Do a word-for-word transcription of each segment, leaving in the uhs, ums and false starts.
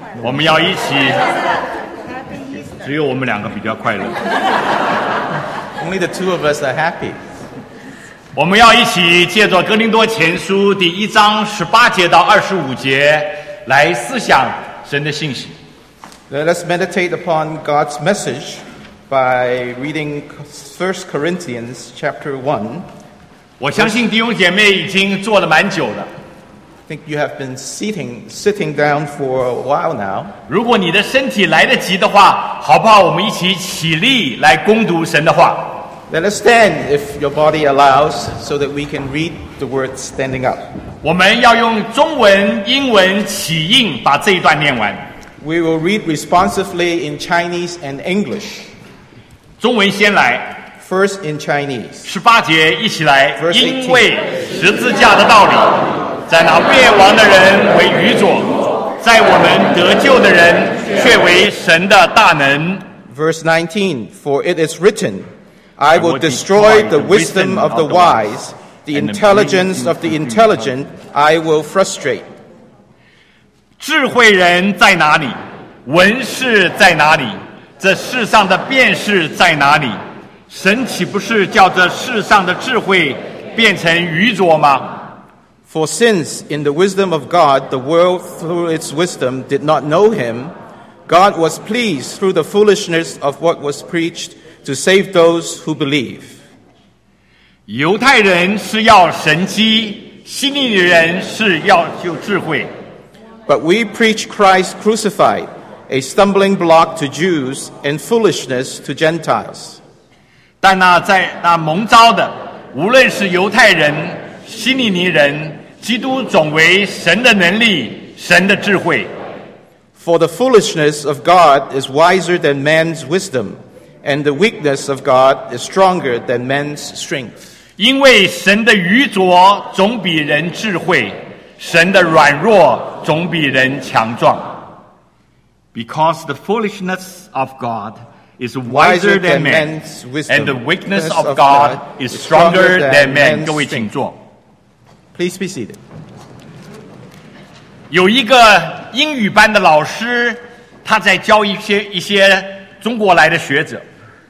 我们要一起，只有我们两个比较快乐。 Only the two of us are happy. 我们要一起借着哥林多前书第一章十八节到二十五节来思想神的信息。 Let us meditate upon God's message by reading First Corinthians chapter one. 我相信弟兄姐妹已经坐了蛮久了。 I think you have been sitting, sitting down for a while now. 如果你的身体来得及的话，好不好？我们一起起立来攻读神的话。 Let us stand if your body allows, so that we can read the word standing up. 我们要用中文、英文起印把这一段念完。 We will read responsively in Chinese and English. 中文先来。 First in Chinese. 十八节一起来。 Verse eighteen. 因为十字架的道理，在那灭亡的人为愚拙，在我们得救的人却为神的大能。 Verse nineteen. For it is written, I will destroy the wisdom of the wise, the intelligence of the intelligent I will frustrate. 智慧人在哪里？文士在哪里？这世上的辩士在哪里？神岂不是叫这世上的智慧变成愚拙吗？ For since in the wisdom of God the world through its wisdom did not know him, God was pleased through the foolishness of what was preached to save those who believe. 犹太人是要神机，希利尼人是要有智慧。 But we preach Christ crucified, a stumbling block to Jews and foolishness to Gentiles. 但那在那蒙召的，无论是犹太人、希利尼人，基督总为神的能力、神的智慧。 For the foolishness of God is wiser than man's wisdom, and the weakness of God is stronger than man's strength. 因为神的愚拙总比人智慧，神的软弱总比人强壮。Because the foolishness of God is wiser than man, and the weakness of God is stronger than man. 各位请坐。 Please be seated. 有一个英语班的老师，他在教一些一些中国来的学者。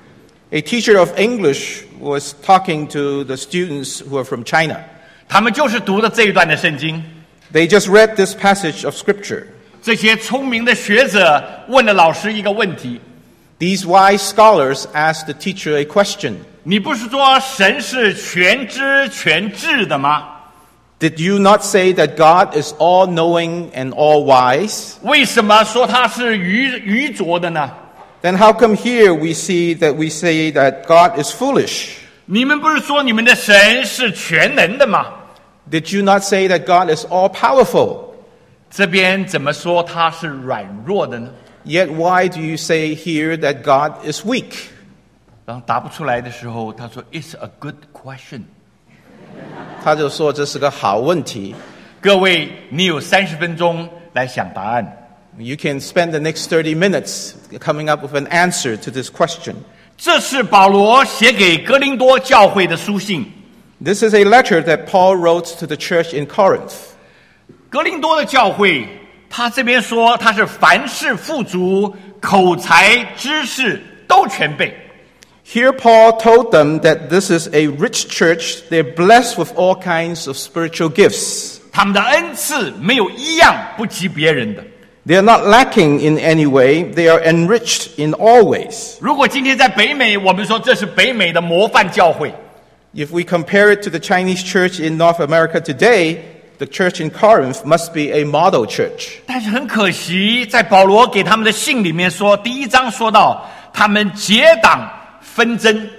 A teacher of English was talking to the students who are from China. 他们就是读的这一段的圣经。 They just read this passage of scripture. 这些聪明的学者问了老师一个问题。 These wise scholars asked the teacher a question. 你不是说神是全知全智的吗？ Did you not say that God is all-knowing and all-wise? 为什么说他是愚愚拙的呢？ Then how come here we see that we say that God is foolish? 你们不是说你们的神是全能的吗？ Did you not say that God is all-powerful? 这边怎么说他是软弱的呢？ Yet why do you say here that God is weak? 当答不出来的时候，他说 "It's a good question." 他就说这是个好问题。 各位，你有三十分钟来想答案。 You can spend the next thirty minutes coming up with an answer to this question. 这是保罗写给哥林多教会的书信。 This is a letter that Paul wrote to the church in Corinth. 哥林多的教会，他这边说他是凡事富足，口才、知识都全备。 Here Paul told them that this is a rich church. They're blessed with all kinds of spiritual gifts. 他们的恩赐没有一样不及别人的。 They are not lacking in any way. They are enriched in all ways. 如果今天在北美，我们说这是北美的模范教会。 If we compare it to the Chinese church in North America today, the church in Corinth must be a model church. 但是很可惜，在保罗给他们的信里面说，第一章说到他们结党纷争。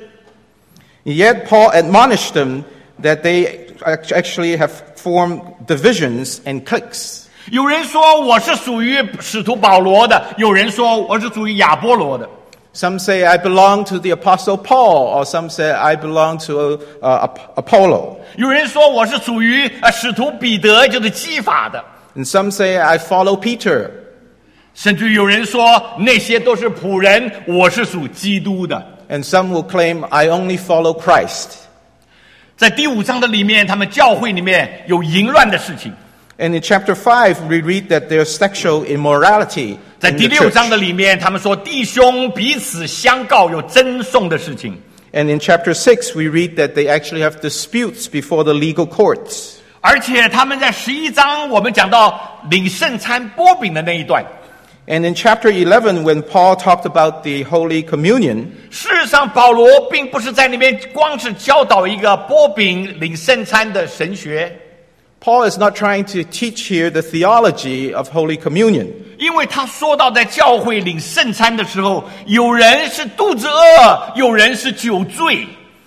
Yet Paul admonished them that they actually have formed divisions and cliques. 有人说我是属于使徒保罗的，有人说我是属于亚波罗的。 Some say I belong to the Apostle Paul, or some say I belong to uh, Apollo. 有人说我是属于呃使徒彼得，就是基法的。 And some say I follow Peter. 甚至有人说那些都是仆人，我是属基督的。 And some will claim I only follow Christ. 在第五章的里面，他们教会里面有淫乱的事情。 And in chapter five, we read that there's sexual immorality 在 in 第 the 六章的 church. 里面，他们说弟兄彼此相告有争讼的事情， And in chapter six, we read that they actually have disputes before the legal courts. 而且他们在十一章我们讲到领圣餐擘饼的那一段， And in chapter eleven, when Paul talked about the Holy Communion, 事实上保罗并不是在那边光是教导一个擘饼领圣餐的神学， Paul is not trying to teach here the theology of Holy Communion. 因为他说到在教会领圣餐的时候，有人是肚子饿，有人是酒醉。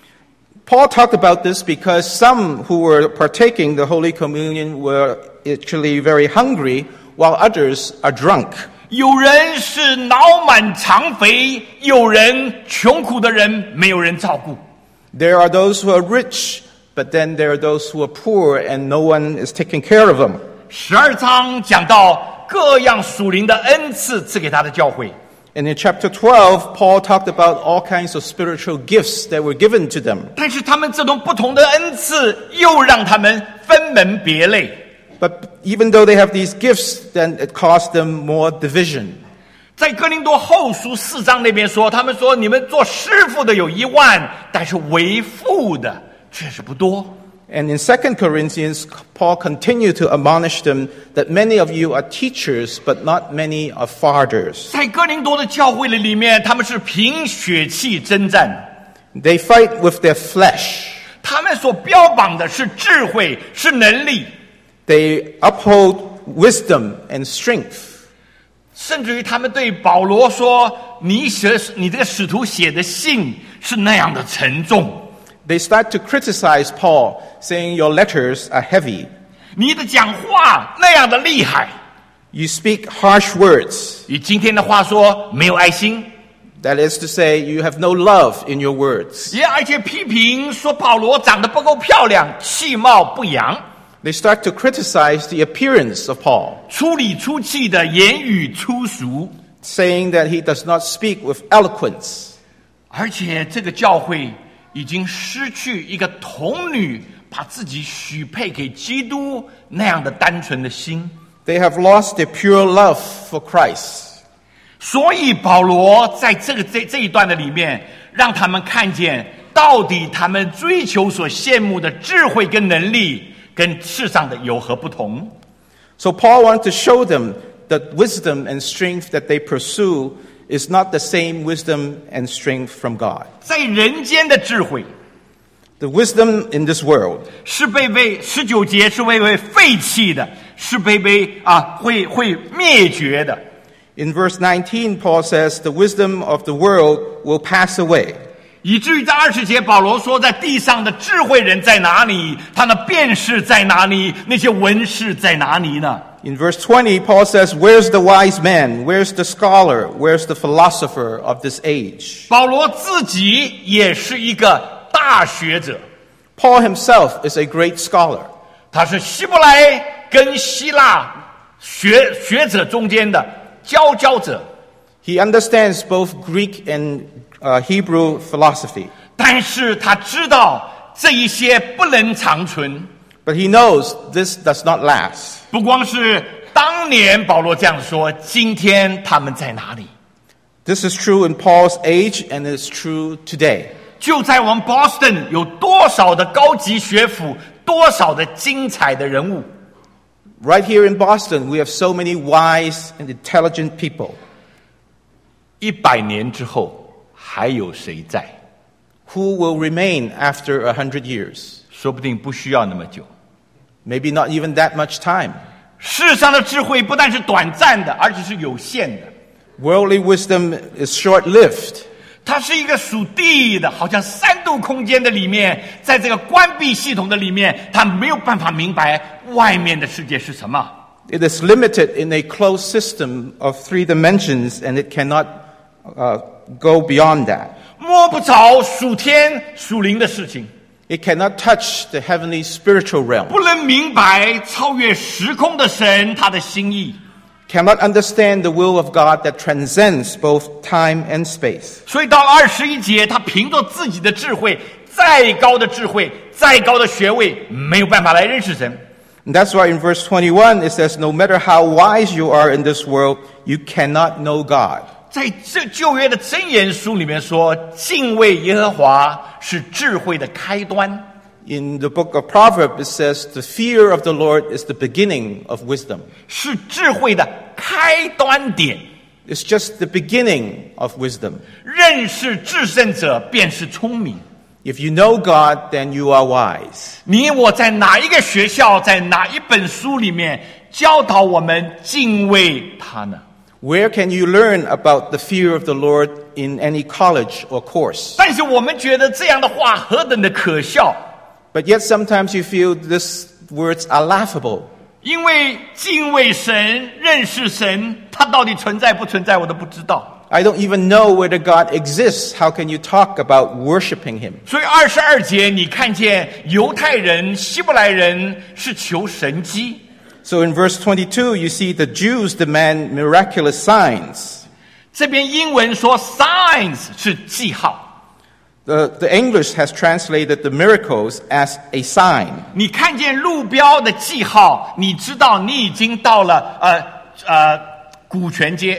Paul talked about this because some who were partaking the Holy Communion were actually very hungry, while others are drunk. 有人是脑满肠肥，有人穷苦的人没有人照顾。 There are those who are rich, but then there are those who are poor and no one is taking care of them. 十二章讲到各样属灵的恩赐赐给他的教会， And in chapter twelve, Paul talked about all kinds of spiritual gifts that were given to them. 但是他们这种不同的恩赐又让他们分门别类。 But even though they have these gifts, then it caused them more division. 在哥林多后书四章那边说，他们说你们做师傅的有一万，但是为父的却是不多。 And in Second Corinthians, Paul continued to admonish them that many of you are teachers, but not many are fathers. 在哥林多的教会的里面，他们是凭血气征战， They fight with their flesh. 他们所标榜的是智慧，是能力， They uphold wisdom and strength. 甚至于他们对保罗说：“你写你这个使徒写的信是那样的沉重。” They start to criticize Paul, saying, your letters are heavy. 你的讲话那样的厉害， You speak harsh words. 以今天的话说，没有爱心， That is to say, you have no love in your words. 也而且批评说保罗长得不够漂亮，气貌不扬， They start to criticize the appearance of Paul, 粗里粗气的言语粗俗， saying that he does not speak with eloquence. 而且这个教会已经失去一个童女把自己许配给基督那样的单纯的心， They have lost their pure love for Christ. 所以保罗在这个这这一段的里面，让他们看见到底他们追求所羡慕的智慧跟能力，跟世上的有何不同。 So Paul wanted to show them that wisdom and strength that they pursue is not the same wisdom and strength from God. 在人间的智慧 The wisdom in this world 是被被十九节是被被废弃的，是被被啊会会灭绝的。 In verse nineteen, Paul says, the wisdom of the world will pass away. 以至于在二十节，保罗说，在地上的智慧人在哪里？他的辨识在哪里？那些文士在哪里呢？ In verse twenty, Paul says, where's the wise man? Where's the scholar? Where's the philosopher of this age? 保罗自己也是一个大学者， Paul himself is a great scholar. 他是希伯来跟希腊学学者中间的佼佼者， He understands both Greek and uh, Hebrew philosophy. 但是他知道这一些不能长存。 But he knows this does not last. 不光是当年保罗这样说，今天他们在哪里？ This is true in Paul's age and it's true today. 就在我们 Boston 有多少的高级学府，多少的精彩的人物。 Right here in Boston, we have so many wise and intelligent people. 一百年之后，还有谁在？ Who will remain after a hundred years? 说不定不需要那么久。 Maybe not even that much time. 世上的智慧不但是短暂的，而且是有限的。 Worldly wisdom is short-lived. 它是一个属地的，好像三度空间的里面，在这个关闭系统的里面，它没有办法明白外面的世界是什么。 It is limited in a closed system of three dimensions and it cannot uh, go beyond that. 摸不着属天属灵的事情， It cannot touch the heavenly spiritual realm. 不能明白超越时空的神他的心意。 Cannot understand the will of God that transcends both time and space. 所以到了二十一节，他凭着自己的智慧，再高的智慧，再高的学位，没有办法来认识神。 And that's why in verse twenty-one it says, no matter how wise you are in this world, you cannot know God. 在这旧约的箴言书里面说，敬畏耶和华是智慧的开端。 In the book of Proverbs, it says, the fear of the Lord is the beginning of wisdom. 是智慧的开端点。 It's just the beginning of wisdom. 认识至圣者便是聪明。 If you know God, then you are wise. 你我在哪一个学校，在哪一本书里面教导我们敬畏他呢？ Where can you learn about the fear of the Lord in any college or course? 但是我们觉得这样的话何等的可笑。 But yet sometimes you feel these words are laughable. 因为敬畏神、认识神，他到底存在不存在，我都不知道。 I don't even know whether God exists. How can you talk about worshiping Him? 所以二十二节，你看见犹太人、希伯来人是求神迹。 So in verse twenty-two, you see the Jews demand miraculous signs. 这边英文说 signs 是记号。 The, the English has translated the miracles as a sign. 你看见路标的记号，你知道你已经到了呃呃古泉街。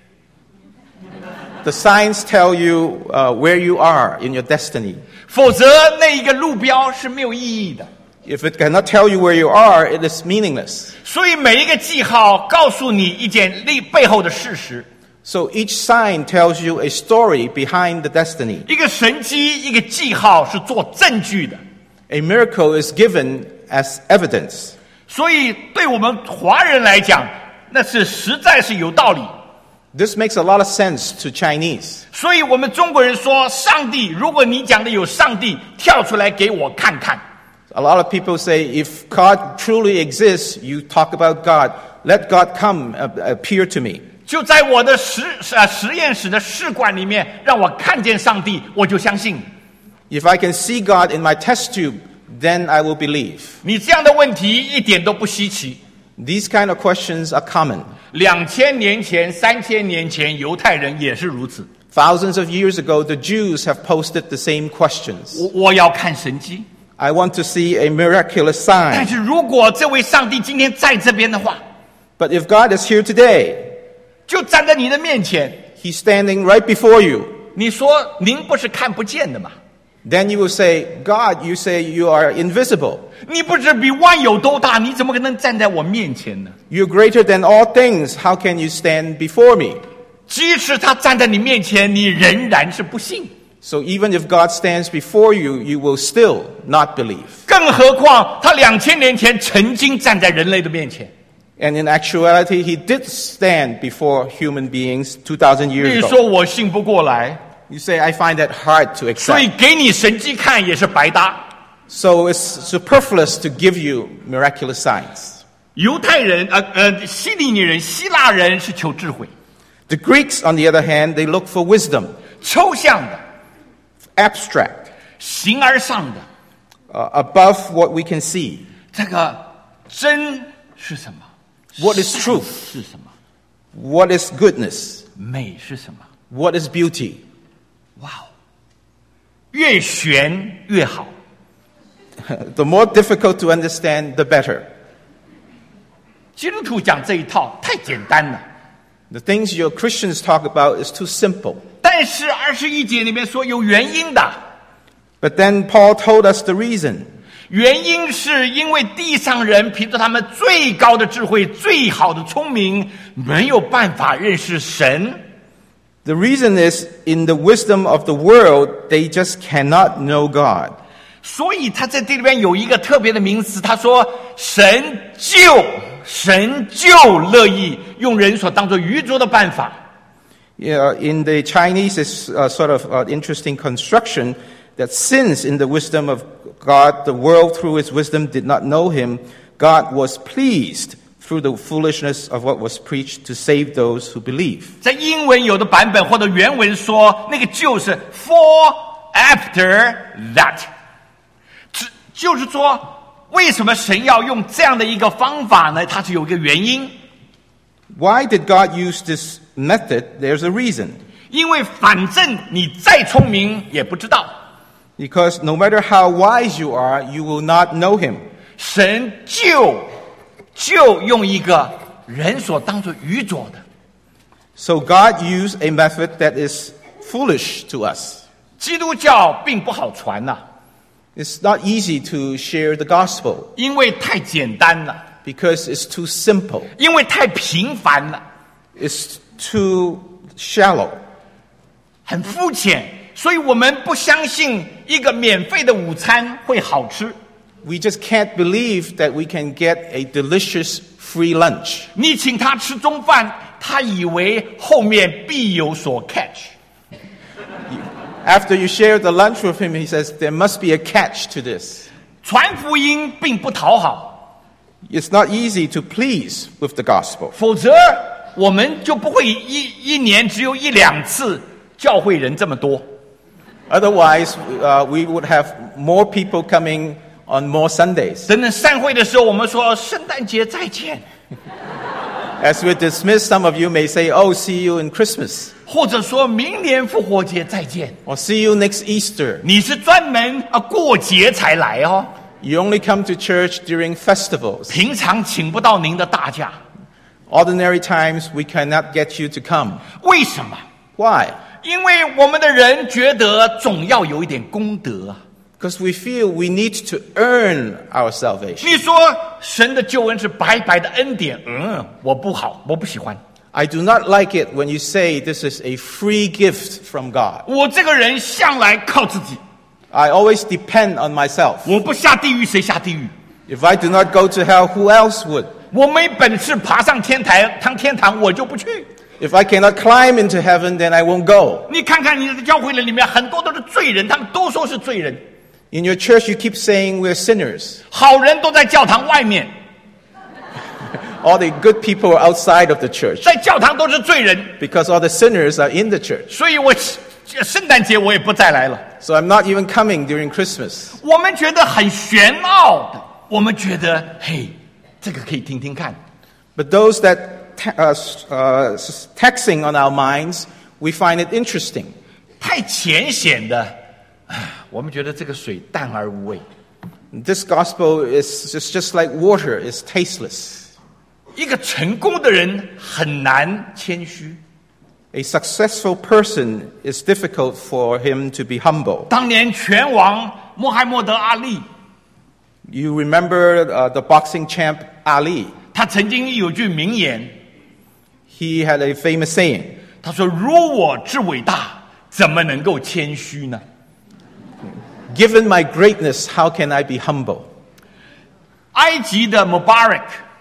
The signs tell you uh, where you are in your destiny. 否则那一个路标是没有意义的。 If it cannot tell you where you are, it is meaningless. 所以每一个记号告诉你一件历背后的事实。 So each sign tells you a story behind the destiny. 一个神迹，一个记号是做证据的。 A miracle is given as evidence. 所以对我们华人来讲，那是实在是有道理。 This makes a lot of sense to Chinese. 所以我们中国人说，上帝，如果你讲的有上帝，跳出来给我看看。 A lot of people say, if God truly exists, you talk about God. Let God come uh, appear to me. 就在我的实呃实验室的试管里面，让我看见上帝，我就相信。 If I can see God in my test tube, then I will believe. 你这样的问题一点都不稀奇。 These kind of questions are common. 两千年前、三千年前，犹太人也是如此。 Thousands of years ago, the Jews have posted the same questions. 我我要看神迹。 I want to see a miraculous 但 sign. 是如果这位上帝今天在这边的话， But if God is here today, 就站在你的面前， He's standing right before you, 你说您不是看不见的吗？ then you will say, God, you say you are invisible. 你不是比万有都大，你怎么可能站在我面前呢？ You're greater than all things. How can you stand before me? 即使他站在你面前，你仍然是不信。 So even if God stands before you, you will still not believe. 更何况他两千年前曾经站在人类的面前。 And in actuality, He did stand before human beings two thousand 你 years 说 ago. 我信不过来， You say, I find that hard to 所以 accept. 给你神迹看也是白搭。 So it's superfluous to give you miraculous signs. 犹太人，呃呃，希利尼人、希腊人是求智慧， The Greeks, on the other hand, they look for wisdom, 抽象的、 abstract, 形而上的。 uh, above what we can see. 这个真是什么？ What is 善 truth? 是什么？ What is goodness? 美是什么？ What is beauty? 哇哦，越玄越好。 The more difficult to understand, the better. 基督徒讲这一套太简单了， The things your Christians talk about is too simple. 但是二十一节里面说有原因的， But then Paul told us the reason. 原因是因为地上人凭着他们最高的智慧、最好的聪明，没有办法认识神。 The reason is, in the wisdom of the world, they just cannot know God. 所以他在这里边有一个特别的名词，他说神就神就乐意用人所当作愚拙的办法。 Yeah, in the Chinese, it's uh, sort of an interesting construction that since in the wisdom of God, the world through its wisdom did not know Him, God was pleased through the foolishness of what was preached to save those who believe. 在英文有的版本或者原文说，那个就是 for after that， 只就是说，为什么神要用这样的一个方法呢？它是有一个原因， Why did God use this method? There's a reason. 因为反正你再聪明也不知道， Because no matter how wise you are, you will not know Him. 神就就用一个人所当作愚拙的。 So God used a method that is foolish to us. 基督教并不好传呐、啊， It's not easy to share the gospel 因为太简单了， because it's too simple. 因为太平凡了， It's too shallow. 很肤浅，所以我们不相信一个免费的午餐会好吃。 We just can't believe that we can get a delicious free lunch. 你请他吃中饭，他以为后面必有所 catch。 After you share the lunch with him, he says, there must be a catch to this. 传福音并不讨好， It's not easy to please with the gospel. 否则我们就不会一一年只有一两次教会人这么多。 Otherwise, uh, we would have more people coming on more Sundays. 等等散会的时候，我们说圣诞节再见， As we dismiss, some of you may say, oh, see you in Christmas. 或者说明年复活节再见。 Or see you next Easter. 你是专门啊过节才来哦， You only come to church during festivals. 平常请不到您的大假。 Ordinary times, we cannot get you to come. 为什么？ Why? 因为我们的人觉得总要有一点功德啊。 Because we feel we need to earn our salvation. 你说神的救恩是白白的恩典，嗯，我不好，我不喜欢。 I do not like it when you say this is a free gift from God. 我这个人向来靠自己， I always depend on myself. 我不下地狱谁下地狱？ If I do not go to hell, who else would? 我没本事爬上天台，上天堂我就不去。 If I cannot climb into heaven, then I won't go. 你看看你的教会里面很多都是罪人，他们都说是罪人。 In your church, you keep saying we're sinners. 好人都在教堂外面， All the good people are outside of the church 在教堂都是罪人， because all the sinners are in the church. 所以我圣诞节我也不再来了。 So I'm not even coming during Christmas. 我们觉得很玄奥的，我们觉得嘿，这个可以听听看。 But those that ta- uh, uh, taxing on our minds, we find it interesting. 太浅显的，唉我们觉得这个水淡而无味。 This gospel is just, just like water, it's tasteless. 一个成功的人很难谦虚。 A successful person is difficult for him to be humble. 当年拳王穆罕默德阿利， You remember uh, the boxing champ Ali. 他曾经有句名言， He had a famous saying, 他说：“如我之伟大，怎么能够谦虚呢？” Given my greatness, how can I be humble? 埃及的 Mubarak，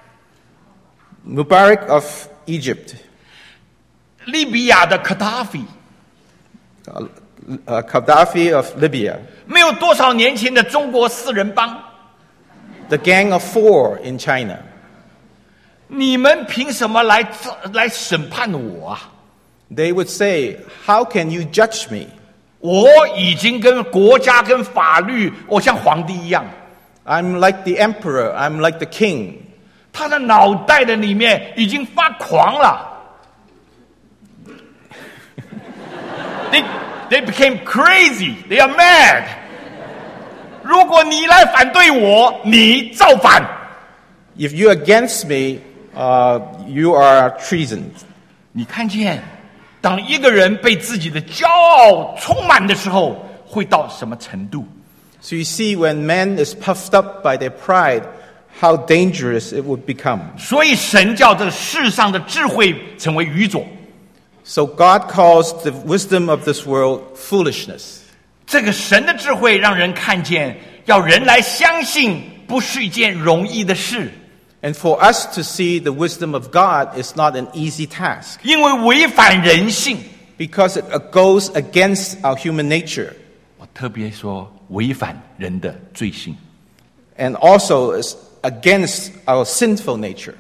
Mubarak of Egypt, 利比亚的 Gaddafi， uh, uh, Gaddafi of Libya, 没有多少年前的中国四人帮， the Gang of Four in China. 你们凭什么来来审判我啊？ They would say, how can you judge me? 我已经跟国家跟法律，我像皇帝一样。 I'm like the emperor, I'm like the king. 他的脑袋的里面已经发狂了。they they became crazy, they are mad. 如果你来反对我，你造反。 If you're against me, uh, you are treason. 你看见，当一个人被自己的骄傲充满的时候，会到什么程度？ So you see, when man is puffed up by their pride, how dangerous it would become. 所以神叫这个世上的智慧成为愚拙。 So God calls the wisdom of this world foolishness. 这个神的智慧让人看见，要人来相信，不是一件容易的事。 And for us to see the wisdom of God is not an easy task, 因为违反人性。 because it goes against our human nature, 我特别说违反人的罪性。 and also is against our sinful nature.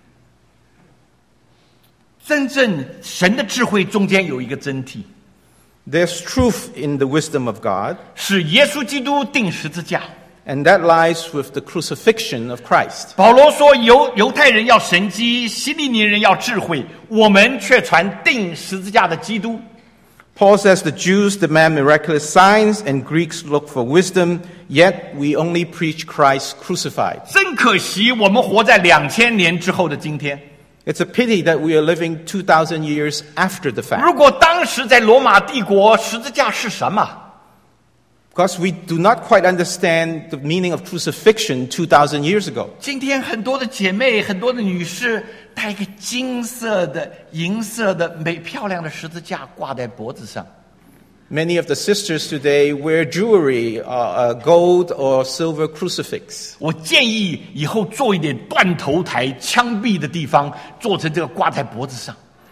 真正神的智慧中间有一个真谛， There's truth in the wisdom of God, 是耶稣基督钉十字架。 and that lies with the crucifixion of Christ. 保罗说犹犹太人要神机，希利尼人要智慧，我们却传钉十字架的基督。 Paul says the Jews demand miraculous signs and Greeks look for wisdom, yet we only preach Christ crucified. 真可惜，我们活在两千年之后的今天。 It's a pity that we are living two thousand years after the 如 fact. 果当时在罗马帝国，十字架是什么？ Because we do not quite understand the meaning of crucifixion two thousand years ago. 今天很多的姐妹，很多的女士带一个金色的、银色的、美漂亮的十字架挂在脖子上。 Many of the sisters today wear jewelry, uh, a gold or silver crucifix. 我建议以后做一点断头台、枪毙的地方，做成这个挂在脖子上。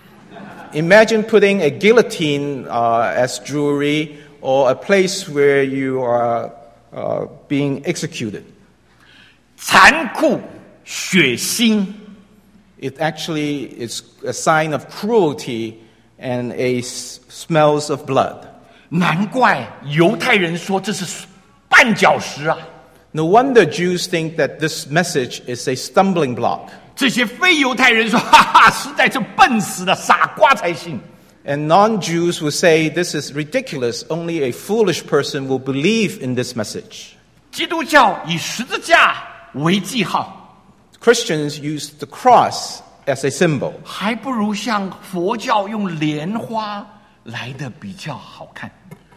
Imagine putting a guillotine uh, as jewelry or a place where you are uh, being executed. 残酷、血腥。 It actually is a sign of cruelty and a s- smells of blood. 难怪犹太人说这是绊脚石啊！ No wonder Jews think that this message is a stumbling block. 这些非犹太人说：“哈哈，实在是笨死了，傻瓜才信。” And non-Jews will say this is ridiculous. Only a foolish person will believe in this message. 基督教以十字架为记号， Christians use the cross as a symbol. 还不如像佛教用莲花来的比较好看。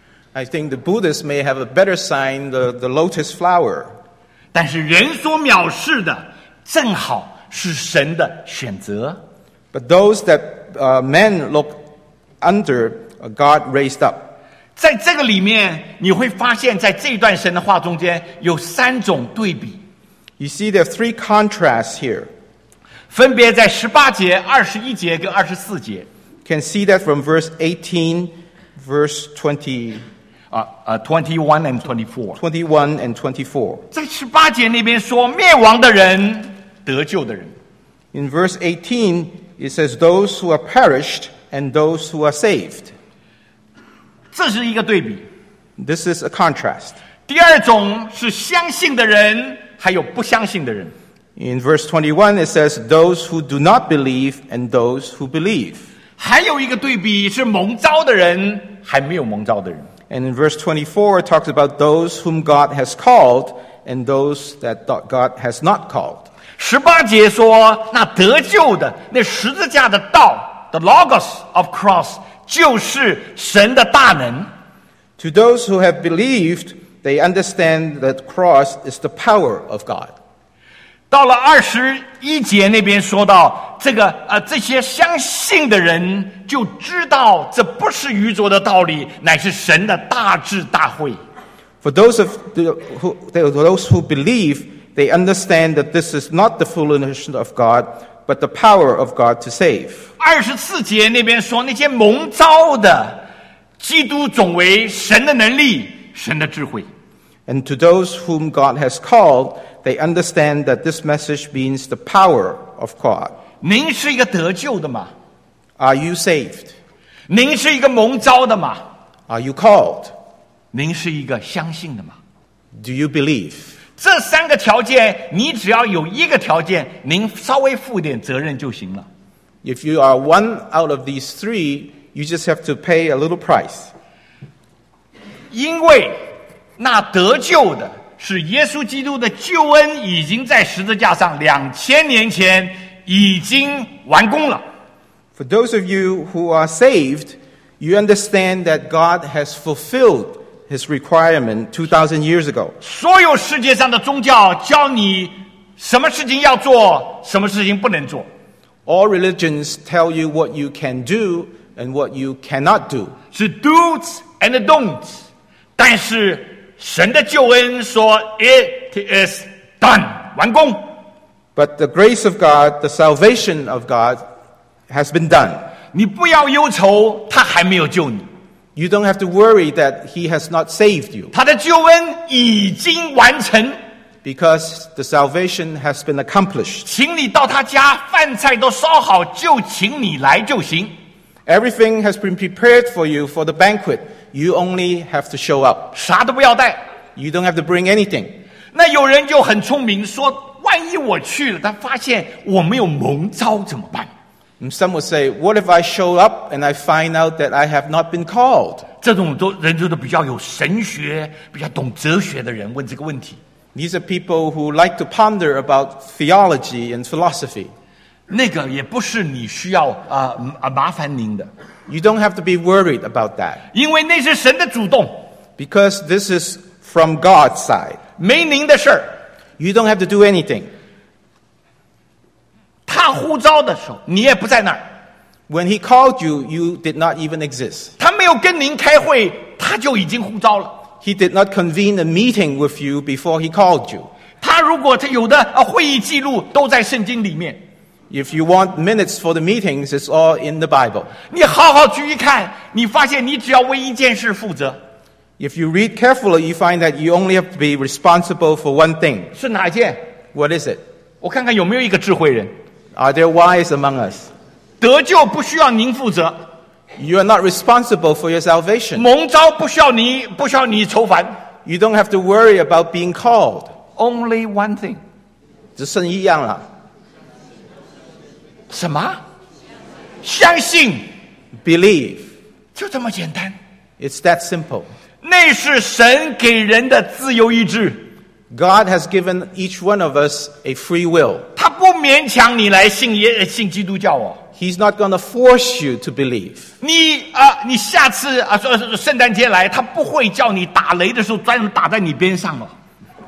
I think the Buddhists may have a better sign, the, the lotus flower. 但是人所藐视的，正好是神的选择。 But those that uh, men look under, uh, God raised up. 在这个里面，你会发现在这段神的话中间有三种对比， You see there are three contrasts here. 分别在十八节、二十一节跟二十四节。 You can see that from verse eighteen, verse twenty, 啊啊 ，twenty-one and twenty-four。 twenty-one and twenty-four. 在十八节那边说灭亡的人，得救的人。 In verse eighteen, it says, those who are perished and those who are saved. 这是一个对比。 This is a contrast. 第二种是相信的人，还有不相信的人。 In verse twenty-one, it says, those who do not believe and those who believe. 还有一个对比是蒙召的人，还没有蒙召的人。 And in verse twenty-four, it talks about those whom God has called and those that God has not called. 十八节说，那得救的，那十字架的道 ，the logos of cross， 就是神的大能。 To those who have believed, they understand that cross is the power of God. 到了二十一节那边说到这个呃，这些相信的人就知道这不是愚拙的道理，乃是神的大智大慧。 For those of the, who, those who believe, they understand that this is not the foolishness of God, but the power of God to save. 二十四节那边说那些蒙召的，基督总为神的能力，神的智慧。 And to those whom God has called, they understand that this message means the power of God. 您是一个得救的吗？ Are you saved? 您是一个蒙召的吗？ Are you called? 您是一个相信的吗？ Do you believe? 这三个条件，你只要有一个条件，您稍微负点责任就行了。 If you are one out of these three, you just have to pay a little price. 因为那得救的是耶稣基督的救恩，已经在十字架上两千年前已经完工了。 For those of you who are saved, you understand that God has fulfilled His requirement two thousand years ago. 所有世界上的宗教教你什么事情要做，什么事情不能做。 All religions tell you what you can do and what you cannot do. 是 do's and don'ts， 但是神的救恩说 it is done， 完工。 But the grace of God, the salvation of God, has been done. 你不要忧愁，他还没有救你， You don't have to worry that He has not saved you, 他的救恩已经完成。 because the salvation has been accomplished. 请你到他家，饭菜都烧好，就请你来就行。 Everything has been prepared for you for the banquet. You only have to show up. 啥都不要带。 You don't have to bring anything. 那有人就很聪明，说万一我去了，他发现我没有蒙召怎么办？ And some would say, what if I show up and I find out that I have not been called? 这种都人就是比较有神学、比较懂哲学的人问这个问题。 These are people who like to ponder about theology and philosophy. 那个也不是你需要啊啊麻烦您的， You don't have to be worried about that, 因为那是神的主动， because this is from God's side. 没您的事儿。 You don't have to do anything. 他呼召的时候，你也不在那儿。 When he called you, you did not even exist. 他没有跟您开会，他就已经呼召了。 He did not convene a meeting with you before he called you. 他如果他有的呃会议记录都在圣经里面， If you want minutes for the meetings, it's all in the Bible. 你好好去一看，你发现你只要为一件事负责， If you read carefully, you find that you only have to be responsible for one thing. 是哪一件？ What is it? 我看看有没有一个智慧人。 Are there wise among us? 得救不需要您负责， You are not responsible for your salvation. 蒙召不需要你不需要你愁烦。 You don't have to worry about being called. Only one thing， 只剩一样了， 什么？相信， believe. 就这么简单。 It's that simple. 那是神给人的自由意志， God has given each one of us a free will. 他不勉强你来信耶信基督教哦。 He's not going to force you to believe. 你啊、呃，你下次啊，说、呃、圣诞节来，他不会叫你打雷的时候专门打在你边上哦。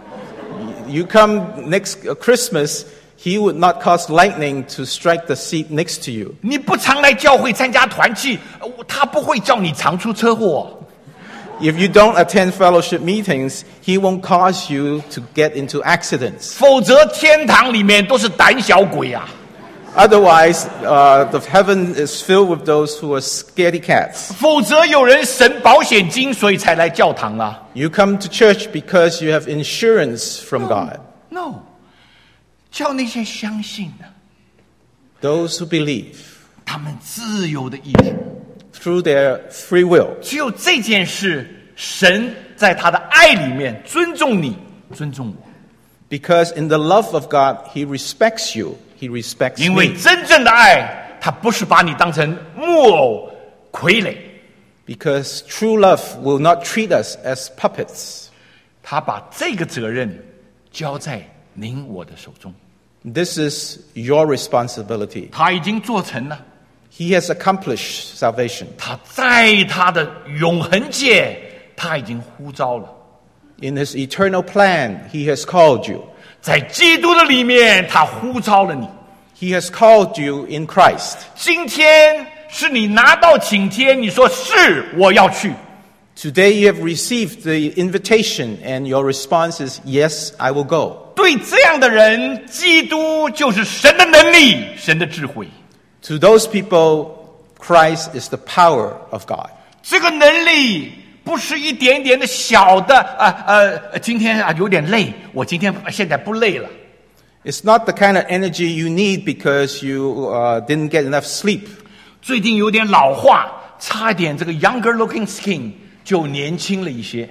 You come next Christmas, he would not cause lightning to strike the seat next to you. 你不常来教会参加团契，呃他不会叫你常出车祸哦。 If you don't attend fellowship meetings, he won't cause you to get into accidents. 否则天堂里面都是胆小鬼啊！ Otherwise, uh, the heaven is filled with those who are scaredy cats. 否则有人省保险金，所以才来教堂啊。 You come to church because you have insurance from God. No， 叫那些相信的， Those who believe 他们自由的意志。 through their free will. 只有这件事，神在他的爱里面尊重你，尊重我。 Because in the love of God, he respects you. He respects 因为 me. 真正的爱，他不是把你当成木偶傀儡， Because true love will not treat us as puppets. 他把这个责任交在您我的手中。 This is your responsibility. 他已经做成了， He has accomplished salvation. 他在他的永恒界，他已经呼召了。 In his eternal plan, he has called you. 在基督的里面，他呼召了你。 He has called you in Christ. 今天是你拿到请帖，你说是我要去。 Today you have received the invitation and your response is, yes, I will go. 对这样的人，基督就是神的能力，神的智慧。 To those people, Christ is the power of God. 这个能力不是一点点的小的，啊呃，今天啊有点累，我今天现在不累了。 It's not the kind of energy you need because you uh, didn't get enough sleep. 最近有点老化，差一点这个 younger looking skin 就年轻了一些。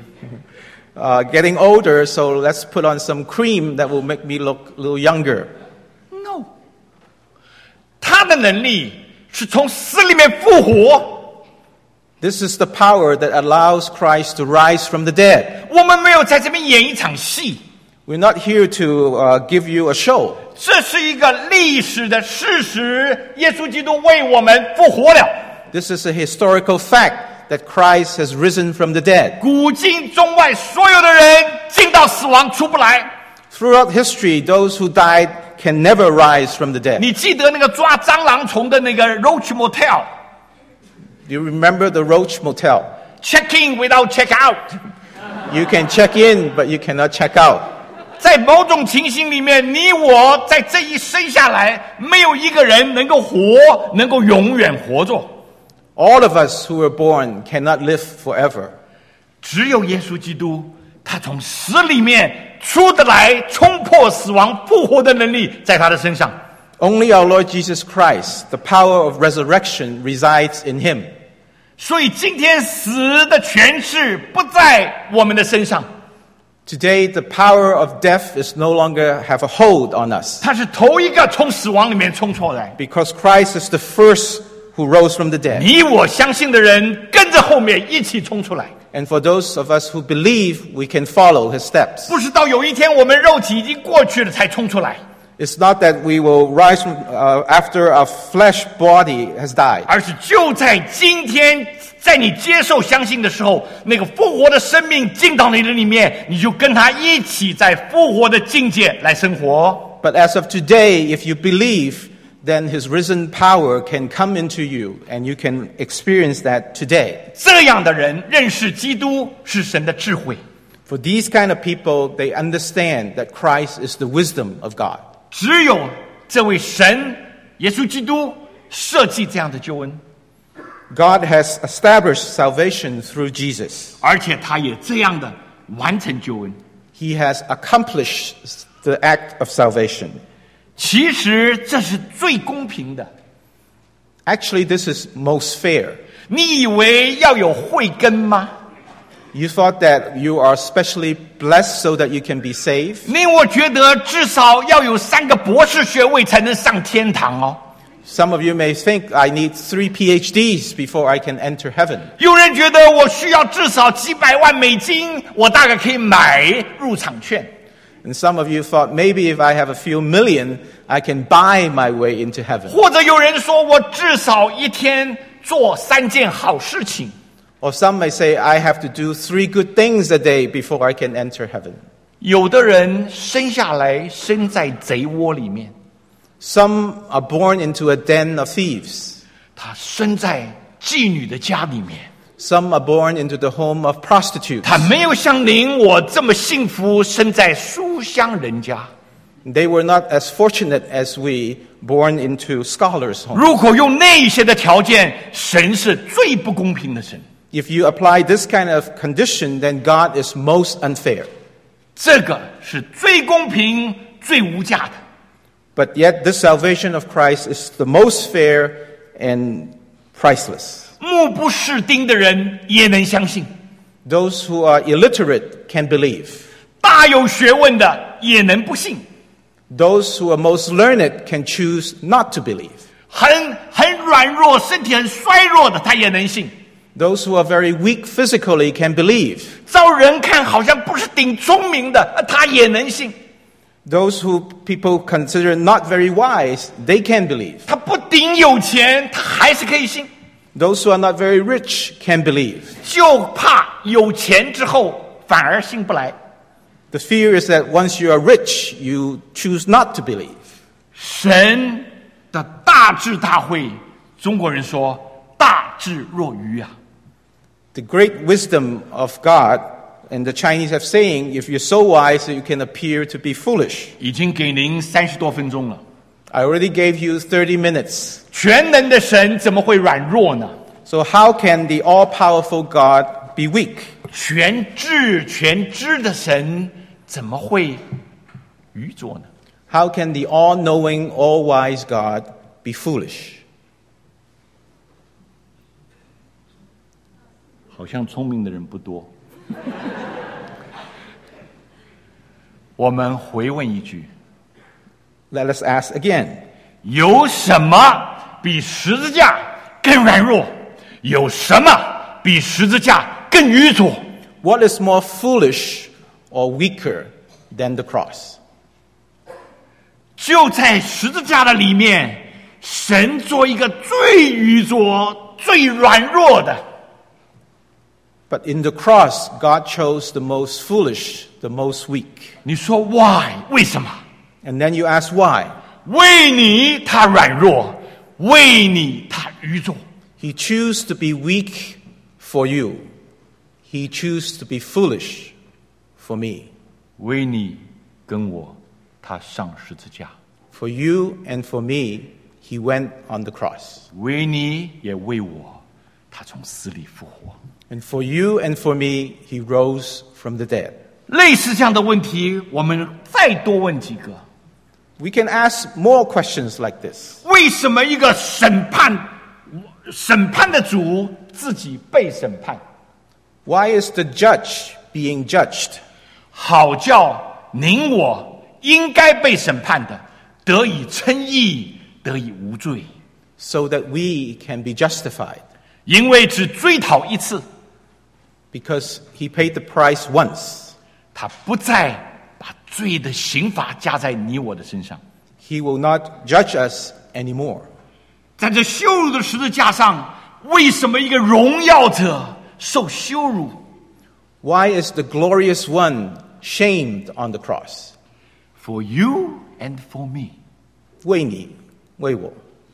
Uh, getting older, so let's put on some cream that will make me look a little younger. No， 他的能力是从死里面复活。 This is the power that allows Christ to rise from the dead. 我们没有在这边演一场戏， We're not here to uh, give you a show. 这是一个历史的事实。耶稣基督为我们复活了。 This is a historical fact that Christ has risen from the dead. 古今中外所有的人进到死亡出不来。 Throughout history, those who died can never rise from the dead. 你记得那个抓蟑螂虫的那个 Roach Motel？ You remember the Roach Motel? Check in without check out。 You can check in, but you cannot check out. 在某种情形里面，你我在这一生下来，没有一个人能够活，能够永远活着。 All of us who were born cannot live forever. 只有耶稣基督，他从死里面出得来，冲破死亡、复活的能力在他的身上。 Only our Lord Jesus Christ, the power of resurrection, resides in him. 所以今天死的权势不在我们的身上。 Today, the power of death is no longer have a hold on us 他是头一个从死亡里面冲出来。 because Christ is the first who rose from the dead. 你我相信的人跟着后面一起冲出来。 And for those of us who believe, we can follow his steps. 不是到有一天我们肉体已经过去了才冲出来， It's not that we will rise from, uh, after our flesh body has died, 而是就在今天，在你接受相信的时候，那个复活的生命进到你的里面，你就跟他一起在复活的境界来生活。 but as of today, if you believe, then his risen power can come into you and you can experience that today. 这样的人认识基督是神的智慧， For these kind of people, they understand that Christ is the wisdom of God. 只有这位神耶稣基督设计这样的救恩， God has established salvation through Jesus. 而且他也这样的完成救恩。 He has accomplished the act of salvation. 其实这是最公平的。 Actually, this is most fair. 你以为要有慧根吗？ You thought that you are specially blessed so that you can be saved? 你我觉得至少要有三个博士学位才能上天堂哦。 Some of you may think I need three P H Ds before I can enter heaven. 有人觉得我需要至少几百万美金，我大概可以买入场券。 And some of you thought maybe if I have a few million, I can buy my way into heaven. 或者有人说我至少一天做三件好事情。 Or some may say I have to do three good things a day before I can enter heaven. 有的人生下来生在贼窝里面， Some are born into a den of thieves. 他生在妓女的家里面， Some are born into the home of prostitutes. 他没有像您我这么幸福，生在书香人家。 They were not as fortunate as we, born into scholars' homes. 如果用那一些的条件，神是最不公平的神。 If you apply this kind of condition, then God is most unfair. 这个是最公平、最无价的。 But yet, this salvation of Christ is the most fair and priceless. 目不识丁的人也能相信， Those who are illiterate can believe. 大有学问的也能不信， Those who are most learned can choose not to believe. 很很软弱、身体很衰弱的他也能信。 Those who are very weak physically can believe. 照人看好像不是顶聪明的，他也能信。 Those who people consider not very wise, they can believe. 他不顶有钱，他还是可以信。 Those who are not very rich can believe. 就怕有钱之后反而信不来。 The fear is that once you are rich, you choose not to believe. 神的大智大慧，中国人说大智若愚啊。 The great wisdom of God, and the Chinese have saying, if you're so wise, you can appear to be foolish. 已经给您三十多分钟了， I already gave you thirty minutes. 全能的神怎么会软弱呢？ So how can the all-powerful God be weak? 全智全知的神怎么会愚拙呢？ How can the all-knowing, all-wise God be foolish? 好像聪明的人不多。我们回问一句： Let us ask again. 有什么比十字架更软弱？有什么比十字架更愚拙？ What is more foolish or weaker than the cross? 就在十字架的里面，神做一个最愚拙、最软弱的。 But in the cross, God chose the most foolish, the most weak. 你说 why？ 为什么？ And then you ask why. 为你他软弱，为你他愚拙。 He chose to be weak for you. He chose to be foolish for me. 为你跟我，他上十字架。 For you and for me, he went on the cross. 为你也为我，他从死里复活。 And for you and for me, he rose from the dead. 类似这样的问题，我们再多问几个： We can ask more questions like this. 为什么一个审判审判的主自己被审判？ Why is the judge being judged? 好叫您我应该被审判的得以称义，得以无罪。 so that we can be justified. 因为只追讨一次， Because he paid the price once. 他不再把罪的刑罚加在你我的身上。 He will not judge us anymore. 在这羞辱的十字架上，为什么一个荣耀者受羞辱？ Why is the glorious one shamed on the cross? For you and for me. 为你，为我。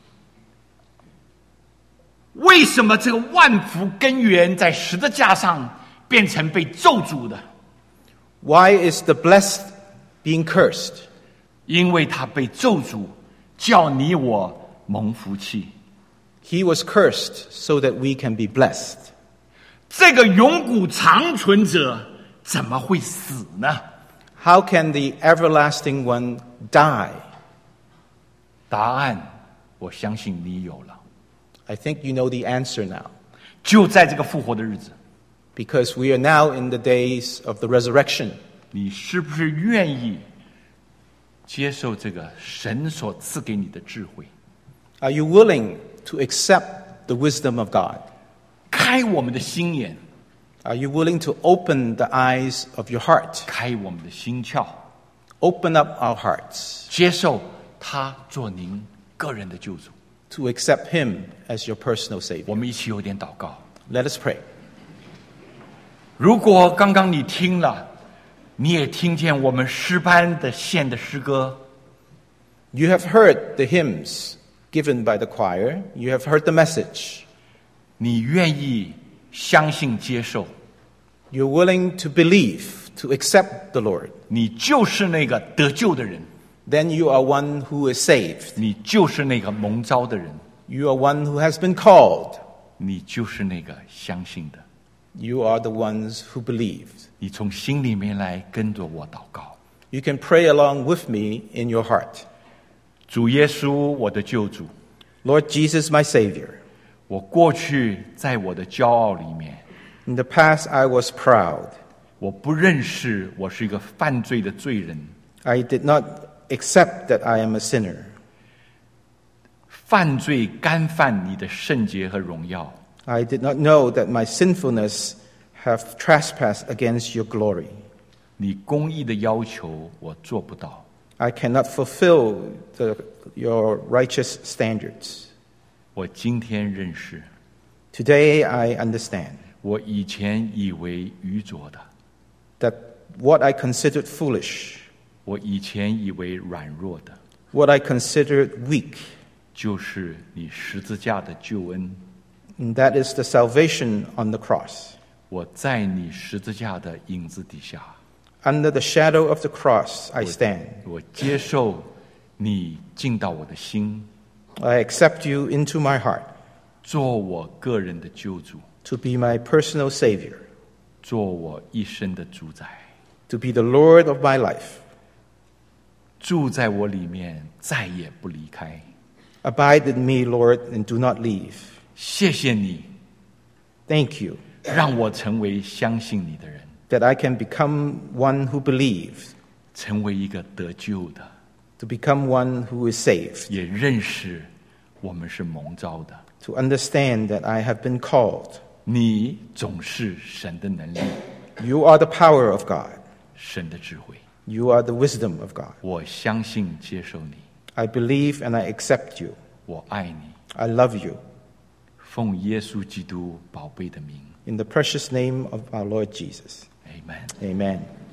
为什么这个万福根源在十字架上变成被咒诅的？ Why is the blessed being cursed? 因为他被咒诅，叫你我蒙福气。 He was cursed so that we can be blessed. 这个永古长存者怎么会死呢？ How can the everlasting one die? 答案，我相信你有了。 I think you know the answer now. 就在这个复活的日子， Because we are now in the days of the resurrection. 你是不是愿意接受这个神所赐给你的智慧？ Are you willing to accept the wisdom of God? 开我们的心眼， Are you willing to open the eyes of your heart? 开我们的心窍， Open up our hearts 接受他做您个人的救主。 to accept him as your personal 我 Savior. 们一起有点祷告。 Let us pray. 如果刚刚你听了，你也听见我们诗班的献的诗歌， You have heard the hymns given by the choir. You have heard the message. 你愿意相信接受， You're willing to believe, to accept the Lord. 你就是那个得救的人， Then you are one who is saved. 你就是那个蒙召的人， You are one who has been called. 你就是那个相信的。 You are the ones who believed. 你从心里面来跟着我祷告。 You can pray along with me in your heart. 主耶稣，我的救主， Lord Jesus, my Savior. 我过去在我的骄傲里面， In the past, I was proud. 我不认识我是一个犯罪的罪人， I did not accept that I am a sinner. 犯罪干犯你的圣洁和荣耀。 I did not know that my sinfulness have trespassed against your glory. 你公义的要求我做不到， I cannot fulfill the, your righteous standards. 我今天认识， Today, I understand 我以前以为愚拙的， that what I considered foolish, 我以前以为软弱的， what I considered weak, 就是你十字架的救恩。 and that is the salvation on the cross. 我在你十字架的影子底下， Under the shadow of the cross, I stand. 我接受你进到我的心， I accept you into my heart 做我个人的救主， to be my personal Savior, 做我一生的主宰， to be the Lord of my life. 住在我里面，再也不离开。 Abide in me, Lord, and do not leave. 谢谢你， Thank you 让我成为相信你的人， that I can become one who believes, 成为一个得救的， to become one who is saved, 也认识我们是蒙召的。 to understand that I have been called. 你总是神的能力， You are the power of God. 神的智慧。 You are the wisdom of God. 我相信接受你， I believe and I accept you. 我爱你， I love you. 奉耶稣基督宝贝的名 In the precious name of our Lord Jesus. ，Amen。 Amen.